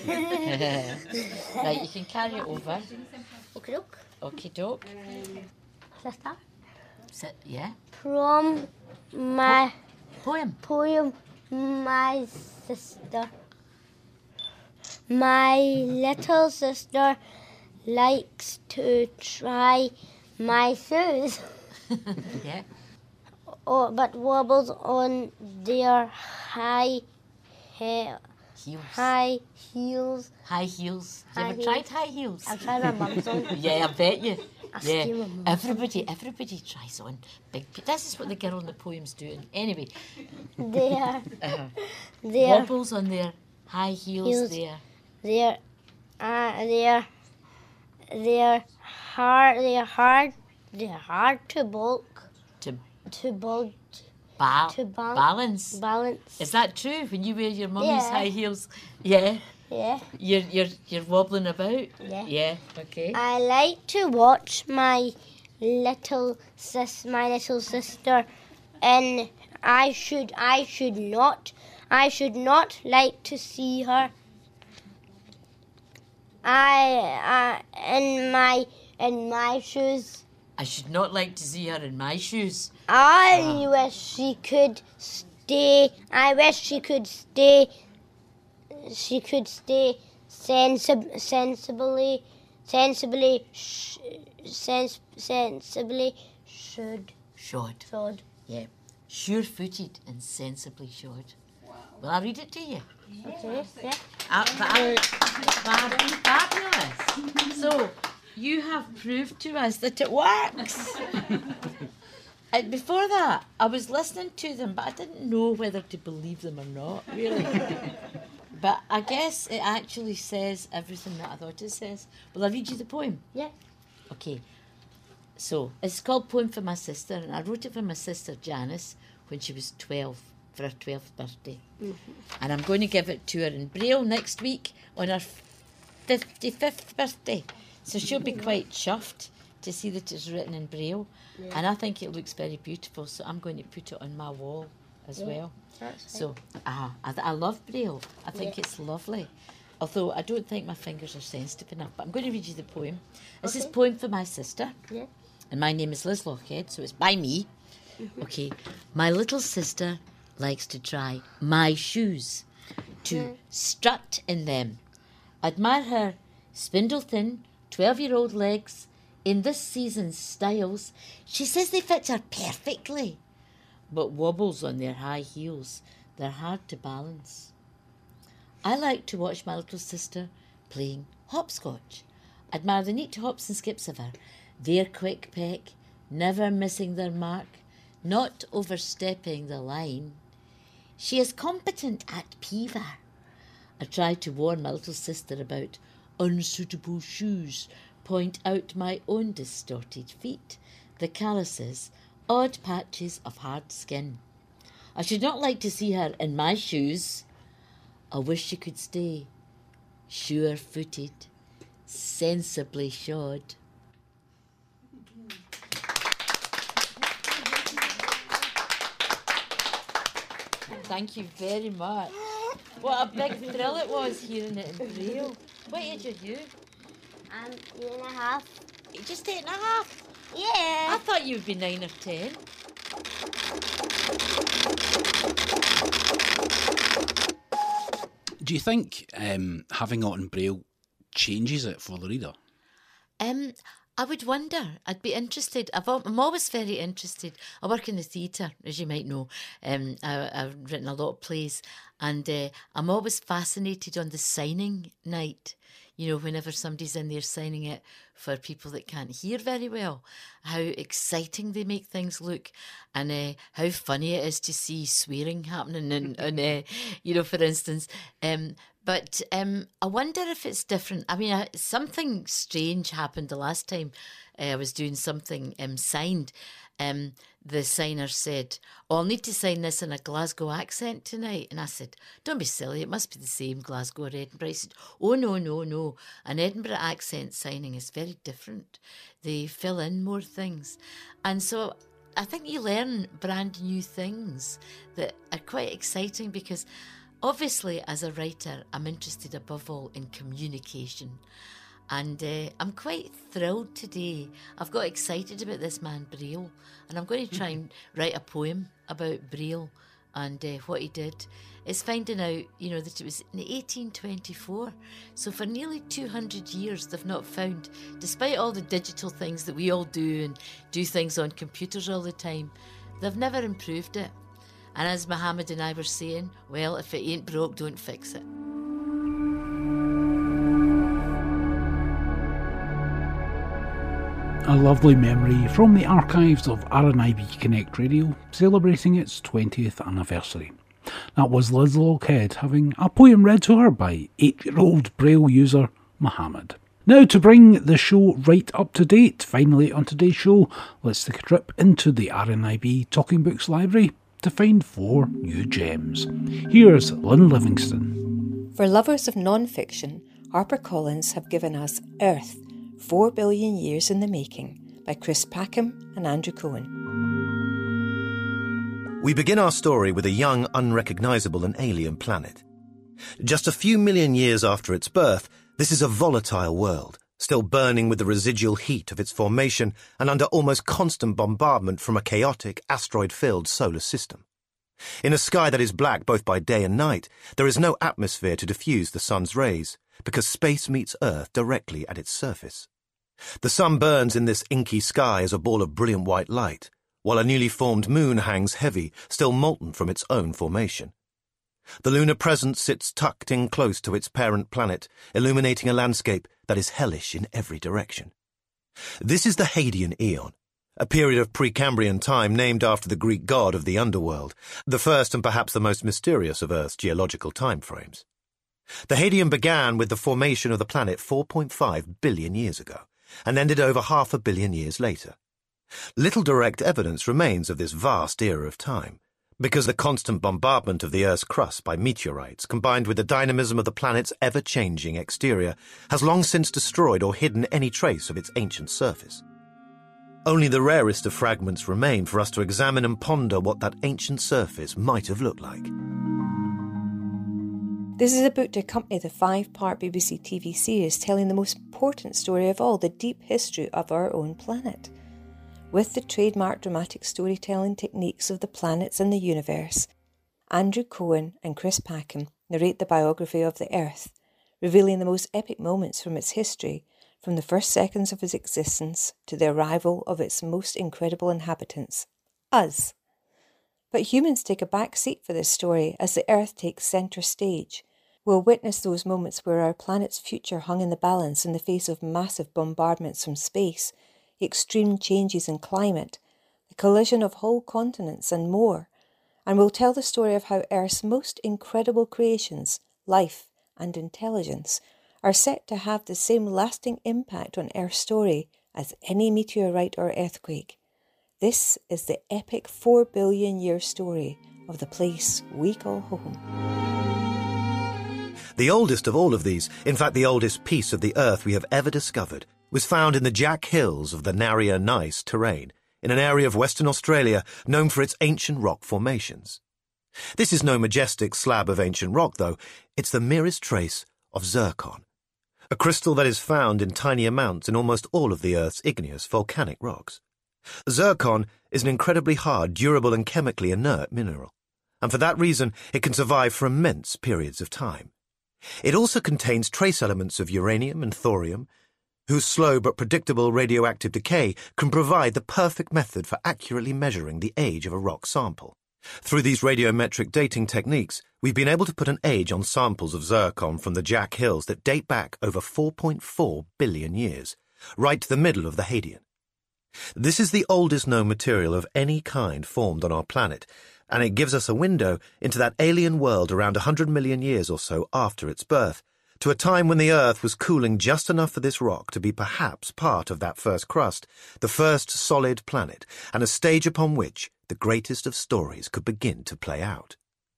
Right, you can carry it over. Okie doke. Okie doke. Sister? Sit, yeah. From my poem. Poem, my sister. My little sister likes to try my shoes. Yeah. Oh, but wobbles on their high he- heels. High heels. High heels. Have High you ever heels. tried high heels? I've tried my mum's on. Yeah, I bet you. I yeah. steal my mum's Everybody, everybody tries on big. Pe- this is what the girl in the poem's doing. Anyway. They are. uh-huh. They are. Wobbles on their high heels. Heels. There. They're. Uh, they're. They're hard. They're hard. They're hard to bulk. To. To bulk. Ba- to bal- balance. Balance. Is that true? When you wear your mummy's Yeah. high heels, yeah. Yeah. You're you're you're wobbling about. Yeah. Yeah. Okay. I like to watch my little sis, my little sister, and I should, I should not, I should not like to see her. I, uh, in my, in my shoes. I should not like to see her in my shoes. I Ah. wish she could stay. I wish she could stay. She could stay sensib- sensibly, sensibly sh- sens- sensibly shod. Shod. Shod. Yeah. Sure-footed and sensibly shod. Wow. Will I read it to you? Okay, yeah. Uh, fab- fabulous. So, you have proved to us that it works. And before that, I was listening to them, but I didn't know whether to believe them or not, really. But I guess it actually says everything that I thought it says. Will I read you the poem? Yeah. Okay. So, it's called Poem for My Sister, and I wrote it for my sister Janice when she was twelve, for her twelfth birthday. Mm-hmm. And I'm going to give it to her in Braille next week on her fifty-fifth birthday. So she'll be quite chuffed to see that it's written in Braille. Yeah. And I think it looks very beautiful, so I'm going to put it on my wall as yeah, well. So, uh, I, I love Braille. I think yeah. it's lovely. Although I don't think my fingers are sensitive enough. But I'm going to read you the poem. This okay. is Poem for My Sister. Yeah. And my name is Liz Lochhead, so it's by me. Mm-hmm. Okay. My little sister likes to try my shoes, to mm. strut in them. Admire her spindle-thin, twelve-year-old legs in this season's styles. She says they fit her perfectly, but wobbles on their high heels. They're hard to balance. I like to watch my little sister playing hopscotch. Admire the neat hops and skips of her, their quick peck, never missing their mark, not overstepping the line. She is competent at peaver. I try to warn my little sister about unsuitable shoes, point out my own distorted feet, the calluses, odd patches of hard skin. I should not like to see her in my shoes. I wish she could stay sure-footed, sensibly shod. Thank you very much. What a big thrill it was hearing it in Braille. What age are you? I'm eight and a half. Just eight and a half? Yeah. I thought you'd be nine or ten. Do you think um, having it in Braille changes it for the reader? Um, I would wonder. I'd be interested. I've, I'm always very interested. I work in the theatre, as you might know. Um, I, I've written a lot of plays, and uh, I'm always fascinated on the signing night. You know, whenever somebody's in there signing it for people that can't hear very well, how exciting they make things look, and uh, how funny it is to see swearing happening, and, and uh, you know, for instance. Um, but um, I wonder if it's different. I mean, I, something strange happened the last time uh, I was doing something um, signed. Um, the signer said, oh, I'll need to sign this in a Glasgow accent tonight. And I said, don't be silly, it must be the same, Glasgow or Edinburgh. He said, oh, no, no, no. An Edinburgh accent signing is very different. They fill in more things. And so I think you learn brand new things that are quite exciting, because obviously as a writer, I'm interested above all in communication. And uh, I'm quite thrilled today. I've got excited about this man, Braille, and I'm going to try and write a poem about Braille and uh, what he did. It's finding out, you know, that it was in eighteen twenty-four. So for nearly two hundred years, they've not found, despite all the digital things that we all do and do things on computers all the time, they've never improved it. And as Muhammad and I were saying, well, if it ain't broke, don't fix it. A lovely memory from the archives of R N I B Connect Radio, celebrating its twentieth anniversary. That was Liz Lochhead having a poem read to her by eight-year-old Braille user Muhammad. Now, to bring the show right up to date, finally on today's show, let's take a trip into the R N I B Talking Books library to find four new gems. Here's Lynn Livingston. For lovers of non-fiction, HarperCollins have given us Earth, Four Billion Years in the Making by Chris Packham and Andrew Cohen. We begin our story with a young, unrecognisable and alien planet. Just a few million years after its birth, this is a volatile world, still burning with the residual heat of its formation and under almost constant bombardment from a chaotic, asteroid-filled solar system. In a sky that is black both by day and night, there is no atmosphere to diffuse the sun's rays, because space meets Earth directly at its surface. The sun burns in this inky sky as a ball of brilliant white light, while a newly formed moon hangs heavy, still molten from its own formation. The lunar presence sits tucked in close to its parent planet, illuminating a landscape that is hellish in every direction. This is the Hadean Aeon, a period of Precambrian time named after the Greek god of the underworld, the first and perhaps the most mysterious of Earth's geological timeframes. The Hadean began with the formation of the planet four point five billion years ago, and ended over half a billion years later. Little direct evidence remains of this vast era of time, because the constant bombardment of the Earth's crust by meteorites, combined with the dynamism of the planet's ever-changing exterior, has long since destroyed or hidden any trace of its ancient surface. Only the rarest of fragments remain for us to examine and ponder what that ancient surface might have looked like. This is a book to accompany the five-part B B C T V series telling the most important story of all, the deep history of our own planet. With the trademark dramatic storytelling techniques of the planets and the universe, Andrew Cohen and Chris Packham narrate the biography of the Earth, revealing the most epic moments from its history, from the first seconds of its existence to the arrival of its most incredible inhabitants, us. But humans take a back seat for this story as the Earth takes centre stage. We'll witness those moments where our planet's future hung in the balance in the face of massive bombardments from space, extreme changes in climate, the collision of whole continents and more, and we'll tell the story of how Earth's most incredible creations, life and intelligence, are set to have the same lasting impact on Earth's story as any meteorite or earthquake. This is the epic four billion year story of the place we call home. The oldest of all of these, in fact the oldest piece of the Earth we have ever discovered, was found in the Jack Hills of the Narraya Gneiss terrain, in an area of Western Australia known for its ancient rock formations. This is no majestic slab of ancient rock, though. It's the merest trace of zircon, a crystal that is found in tiny amounts in almost all of the Earth's igneous volcanic rocks. Zircon is an incredibly hard, durable and chemically inert mineral, and for that reason it can survive for immense periods of time. It also contains trace elements of uranium and thorium, whose slow but predictable radioactive decay can provide the perfect method for accurately measuring the age of a rock sample. Through these radiometric dating techniques, we've been able to put an age on samples of zircon from the Jack Hills that date back over four point four billion years, right to the middle of the Hadean. This is the oldest known material of any kind formed on our planet, and it gives us a window into that alien world around one hundred million years or so after its birth, to a time when the Earth was cooling just enough for this rock to be perhaps part of that first crust, the first solid planet, and a stage upon which the greatest of stories could begin to play out.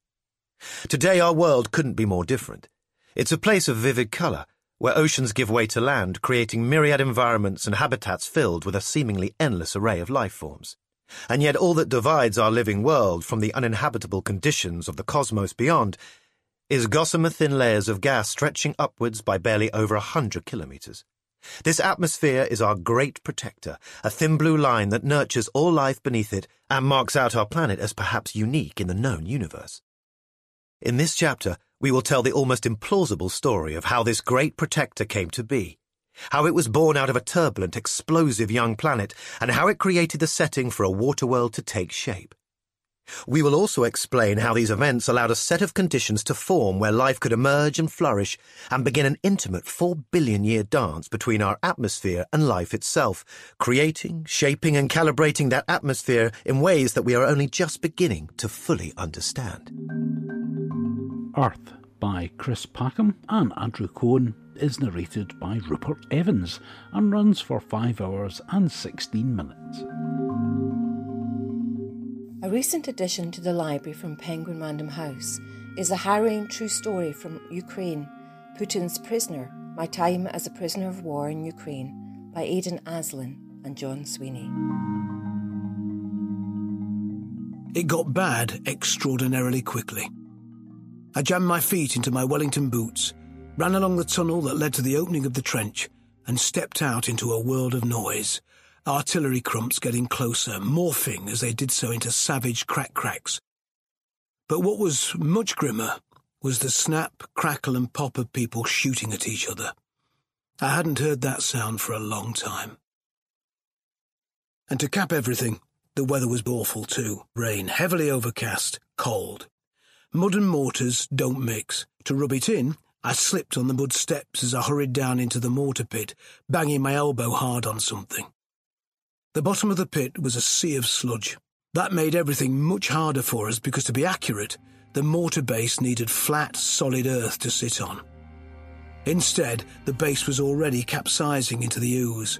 Today our world couldn't be more different. It's a place of vivid colour, where oceans give way to land, creating myriad environments and habitats filled with a seemingly endless array of life forms. And yet all that divides our living world from the uninhabitable conditions of the cosmos beyond is gossamer-thin layers of gas stretching upwards by barely over a hundred kilometres. This atmosphere is our great protector, a thin blue line that nurtures all life beneath it and marks out our planet as perhaps unique in the known universe. In this chapter, we will tell the almost implausible story of how this great protector came to be, how it was born out of a turbulent, explosive young planet, and how it created the setting for a water world to take shape. We will also explain how these events allowed a set of conditions to form where life could emerge and flourish and begin an intimate four billion year dance between our atmosphere and life itself, creating, shaping and calibrating that atmosphere in ways that we are only just beginning to fully understand. Earth by Chris Packham and Andrew Cohen is narrated by Rupert Evans and runs for five hours and sixteen minutes. A recent addition to the library from Penguin Random House is a harrowing true story from Ukraine, Putin's Prisoner, My Time as a Prisoner of War in Ukraine, by Aidan Aslin and John Sweeney. It got bad extraordinarily quickly. I jammed my feet into my Wellington boots, ran along the tunnel that led to the opening of the trench, and stepped out into a world of noise. Artillery crumps getting closer, morphing as they did so into savage crack-cracks. But what was much grimmer was the snap, crackle and pop of people shooting at each other. I hadn't heard that sound for a long time. And to cap everything, the weather was awful too. Rain, heavily overcast, cold. Mud and mortars don't mix. To rub it in, I slipped on the mud steps as I hurried down into the mortar pit, banging my elbow hard on something. The bottom of the pit was a sea of sludge. That made everything much harder for us because, to be accurate, the mortar base needed flat, solid earth to sit on. Instead, the base was already capsizing into the ooze.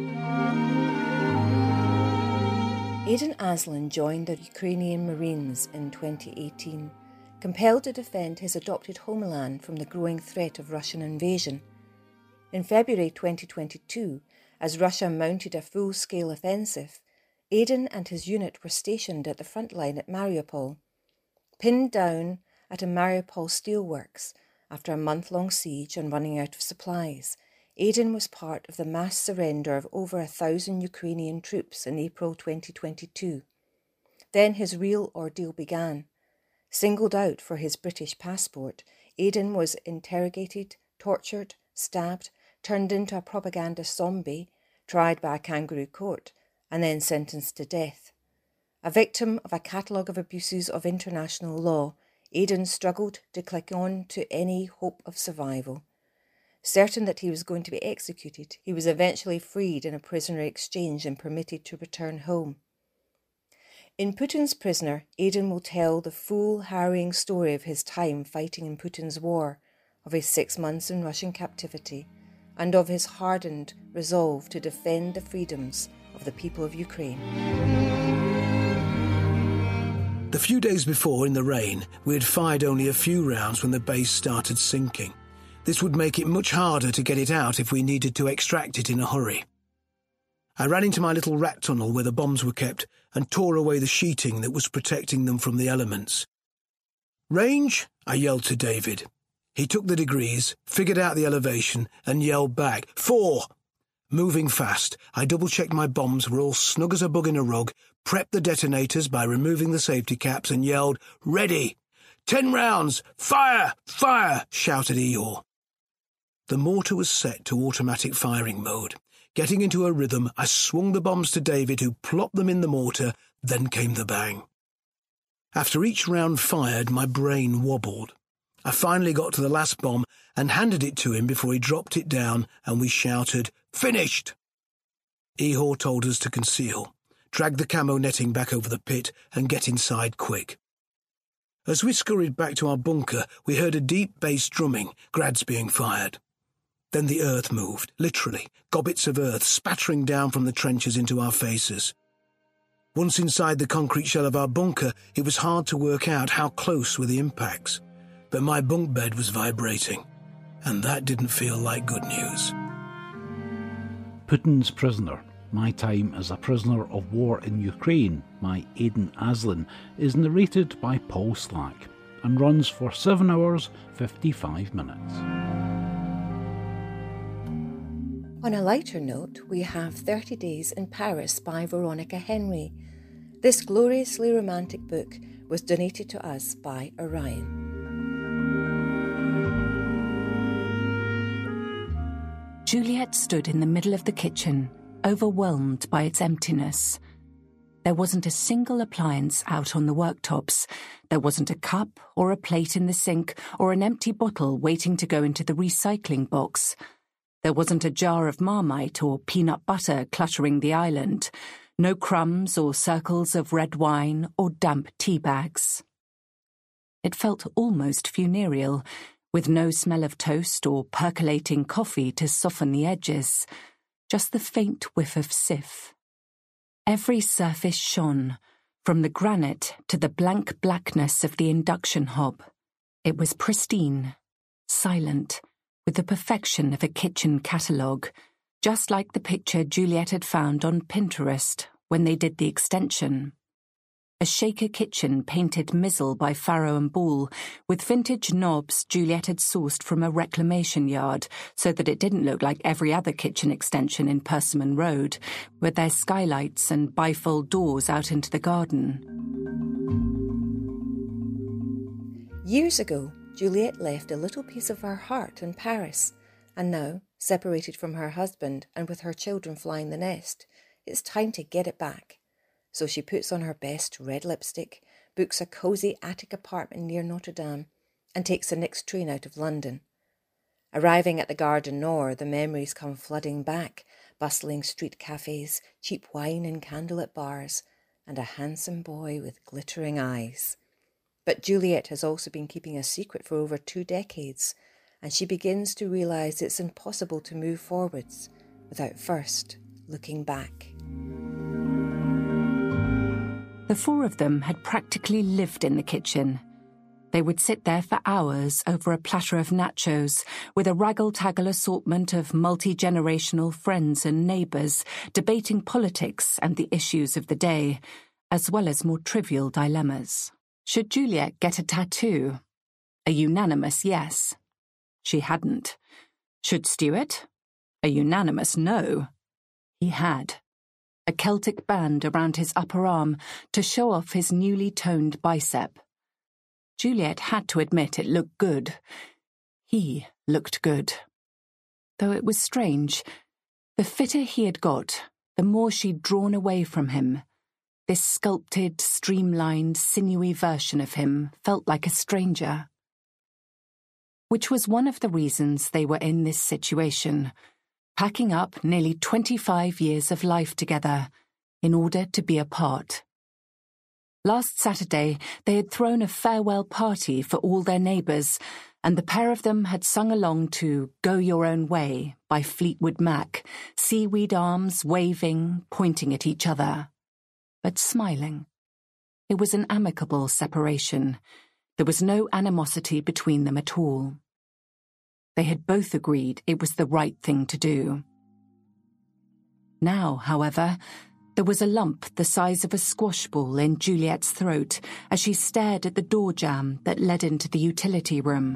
Aidan Aslan joined the Ukrainian Marines in twenty eighteen, compelled to defend his adopted homeland from the growing threat of Russian invasion. In February twenty twenty-two, as Russia mounted a full-scale offensive, Aidan and his unit were stationed at the front line at Mariupol. Pinned down at a Mariupol steelworks after a month-long siege and running out of supplies, Aidan was part of the mass surrender of over a thousand Ukrainian troops in April twenty twenty-two. Then his real ordeal began. Singled out for his British passport, Aidan was interrogated, tortured, stabbed, turned into a propaganda zombie, tried by a kangaroo court, and then sentenced to death. A victim of a catalogue of abuses of international law, Aidan struggled to click on to any hope of survival. Certain that he was going to be executed, he was eventually freed in a prisoner exchange and permitted to return home. In Putin's Prisoner, Aidan will tell the full, harrowing story of his time fighting in Putin's war, of his six months in Russian captivity, and of his hardened resolve to defend the freedoms of the people of Ukraine. The few days before, in the rain, we had fired only a few rounds when the base started sinking. This would make it much harder to get it out if we needed to extract it in a hurry. I ran into my little rat tunnel where the bombs were kept and tore away the sheeting that was protecting them from the elements. "Range?" I yelled to David. He took the degrees, figured out the elevation, and yelled back, "Four!" Moving fast, I double-checked my bombs were all snug as a bug in a rug, prepped the detonators by removing the safety caps, and yelled, "Ready! Ten rounds! Fire! Fire!" shouted Eeyore. The mortar was set to automatic firing mode. Getting into a rhythm, I swung the bombs to David, who plopped them in the mortar, then came the bang. After each round fired, my brain wobbled. I finally got to the last bomb and handed it to him before he dropped it down, and we shouted, "Finished!" Ehor told us to conceal, drag the camo netting back over the pit, and get inside quick. As we scurried back to our bunker, we heard a deep bass drumming, grads being fired. Then the earth moved, literally, gobbets of earth spattering down from the trenches into our faces. Once inside the concrete shell of our bunker, it was hard to work out how close were the impacts. But my bunk bed was vibrating, and that didn't feel like good news. Putin's Prisoner, My Time as a Prisoner of War in Ukraine, by Aidan Aslan, is narrated by Paul Slack and runs for seven hours, fifty-five minutes. On a lighter note, we have thirty days in Paris by Veronica Henry. This gloriously romantic book was donated to us by Orion. Juliet stood in the middle of the kitchen, overwhelmed by its emptiness. There wasn't a single appliance out on the worktops. There wasn't a cup or a plate in the sink or an empty bottle waiting to go into the recycling box. There wasn't a jar of Marmite or peanut butter cluttering the island. No crumbs or circles of red wine or damp tea bags. It felt almost funereal, with no smell of toast or percolating coffee to soften the edges, just the faint whiff of sif. Every surface shone, from the granite to the blank blackness of the induction hob. It was pristine, silent, with the perfection of a kitchen catalogue, just like the picture Juliet had found on Pinterest when they did the extension. A Shaker kitchen painted Mizzle by Farrow and Ball, with vintage knobs Juliet had sourced from a reclamation yard, so that it didn't look like every other kitchen extension in Persimmon Road, with their skylights and bifold doors out into the garden. Years ago, Juliet left a little piece of her heart in Paris, and now, Separated from her husband and with her children flying the nest, it's time to get it back. So she puts on her best red lipstick, books a cosy attic apartment near Notre Dame, and takes the next train out of London. Arriving at the Gare du Nord, the memories come flooding back, bustling street cafes, cheap wine in candlelit bars, and a handsome boy with glittering eyes. But Juliet has also been keeping a secret for over two decades, and she begins to realise it's impossible to move forwards without first looking back. The four of them had practically lived in the kitchen. They would sit there for hours over a platter of nachos with a raggle-taggle assortment of multi-generational friends and neighbours debating politics and the issues of the day, as well as more trivial dilemmas. Should Juliet get a tattoo? A unanimous yes. She hadn't. Should Stuart? A unanimous no. He had. A Celtic band around his upper arm to show off his newly toned bicep. Juliet had to admit it looked good. He looked good. Though it was strange, the fitter he had got, the more she'd drawn away from him. This sculpted, streamlined, sinewy version of him felt like a stranger. Which was one of the reasons they were in this situation, packing up nearly twenty-five years of life together in order to be apart. Last Saturday, they had thrown a farewell party for all their neighbours, and the pair of them had sung along to Go Your Own Way by Fleetwood Mac, seaweed arms waving, pointing at each other, but smiling. It was an amicable separation. There was no animosity between them at all. They had both agreed it was the right thing to do. Now, however, there was a lump the size of a squash ball in Juliet's throat as she stared at the door jamb that led into the utility room.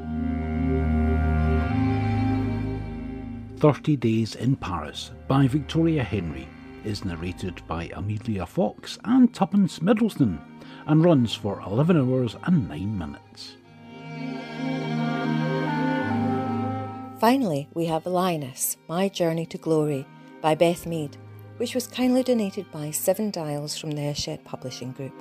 Thirty Days in Paris by Victoria Henry is narrated by Amelia Fox and Tuppence Middleton and runs for eleven hours and nine minutes. Finally, we have Linus, My Journey to Glory by Beth Mead, which was kindly donated by Seven Dials from the Hachette Publishing Group.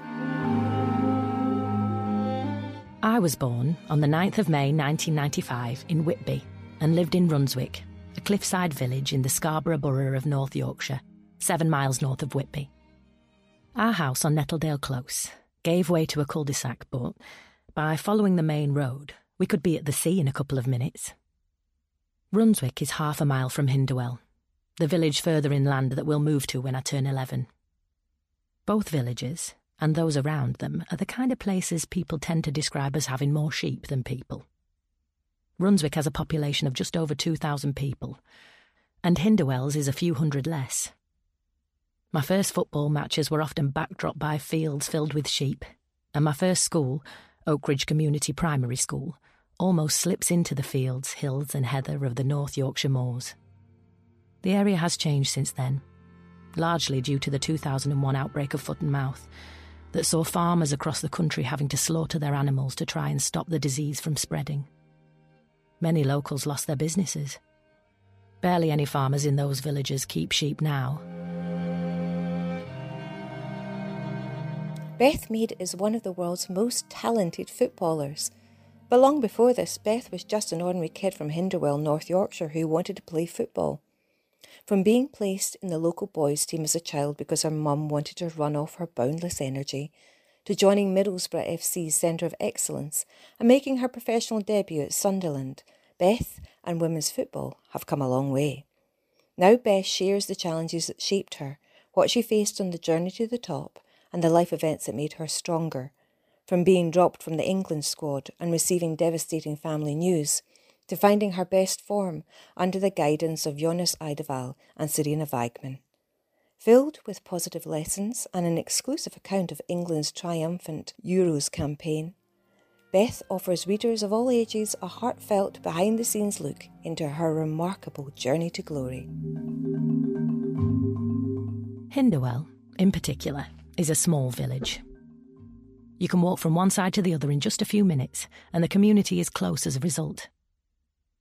I was born on the ninth of May nineteen ninety-five in Whitby and lived in Runswick, a cliffside village in the Scarborough Borough of North Yorkshire, seven miles north of Whitby. Our house on Nettledale Close gave way to a cul-de-sac, but by following the main road, we could be at the sea in a couple of minutes. Runswick is half a mile from Hinderwell, the village further inland that we'll move to when I turn eleven. Both villages, and those around them, are the kind of places people tend to describe as having more sheep than people. Runswick has a population of just over two thousand people, and Hinderwell's is a few hundred less. My first football matches were often backdropped by fields filled with sheep, and my first school, Oakridge Community Primary School, almost slips into the fields, hills and heather of the North Yorkshire moors. The area has changed since then, largely due to the two thousand one outbreak of foot and mouth that saw farmers across the country having to slaughter their animals to try and stop the disease from spreading. Many locals lost their businesses. Barely any farmers in those villages keep sheep now. Beth Mead is one of the world's most talented footballers. But long before this, Beth was just an ordinary kid from Hinderwell, North Yorkshire, who wanted to play football. From being placed in the local boys' team as a child because her mum wanted to run off her boundless energy, to joining Middlesbrough F C's Centre of Excellence and making her professional debut at Sunderland, Beth and women's football have come a long way. Now Beth shares the challenges that shaped her, what she faced on the journey to the top, and the life events that made her stronger. From being dropped from the England squad and receiving devastating family news, to finding her best form under the guidance of Jonas Eidevall and Serena Weigmann. Filled with positive lessons and an exclusive account of England's triumphant Euros campaign, Beth offers readers of all ages a heartfelt behind-the-scenes look into her remarkable journey to glory. Hinderwell, in particular, is a small village. You can walk from one side to the other in just a few minutes, and the community is close as a result.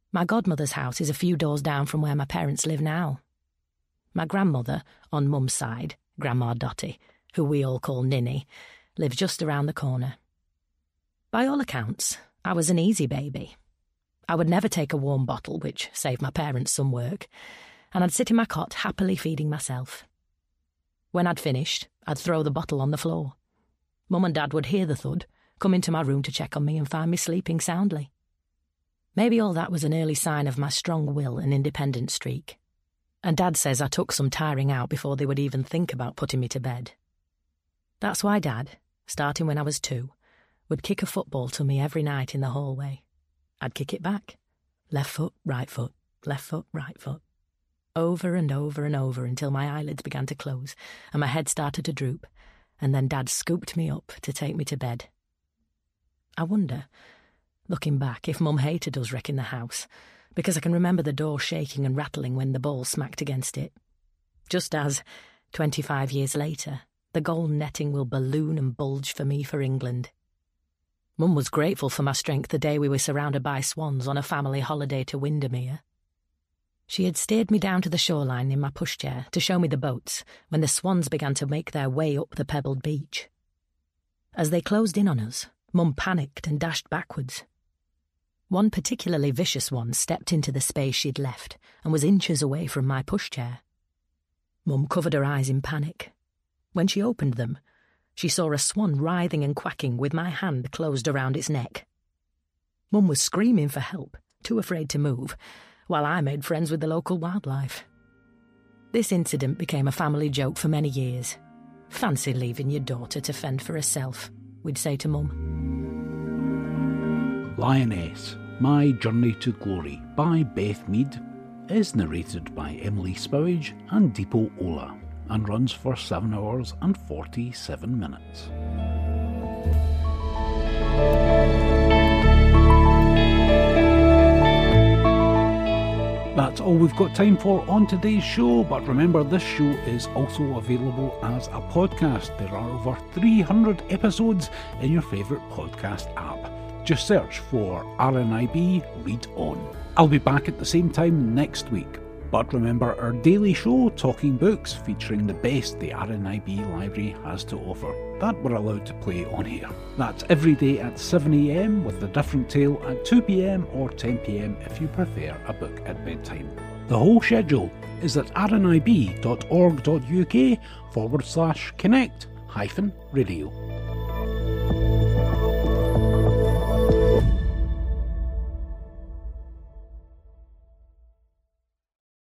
My godmother's house is a few doors down from where my parents live now. My grandmother, on Mum's side, Grandma Dotty, who we all call Ninny, lives just around the corner. By all accounts, I was an easy baby. I would never take a warm bottle, which saved my parents some work, and I'd sit in my cot happily feeding myself. When I'd finished, I'd throw the bottle on the floor. Mum and Dad would hear the thud, come into my room to check on me and find me sleeping soundly. Maybe all that was an early sign of my strong will and independent streak. And Dad says I took some tiring out before they would even think about putting me to bed. That's why Dad, starting when I was two, would kick a football to me every night in the hallway. I'd kick it back. Left foot, right foot, left foot, right foot. Over and over and over until my eyelids began to close and my head started to droop, and then Dad scooped me up to take me to bed. I wonder, looking back, if Mum hated us wrecking the house, because I can remember the door shaking and rattling when the ball smacked against it. Just as, twenty-five years later, the goal netting will balloon and bulge for me for England. Mum was grateful for my strength the day we were surrounded by swans on a family holiday to Windermere. She had steered me down to the shoreline in my pushchair to show me the boats when the swans began to make their way up the pebbled beach. As they closed in on us, Mum panicked and dashed backwards. One particularly vicious one stepped into the space she'd left and was inches away from my pushchair. Mum covered her eyes in panic. When she opened them, she saw a swan writhing and quacking with my hand closed around its neck. Mum was screaming for help, too afraid to move, while I made friends with the local wildlife. This incident became a family joke for many years. Fancy leaving your daughter to fend for herself, we'd say to Mum. Lioness, My Journey to Glory by Beth Mead is narrated by Emily Spowage and Deepo Ola and runs for seven hours and forty-seven minutes. That's all we've got time for on today's show, but remember this show is also available as a podcast. There are over three hundred episodes in your favourite podcast app. Just search for R N I B Read On. I'll be back at the same time next week. But remember our daily show, Talking Books, featuring the best the R N I B library has to offer, that we're allowed to play on here. That's every day at seven a m with a different tale at two p m or ten p m if you prefer a book at bedtime. The whole schedule is at rnib.org.uk forward slash connect hyphen radio.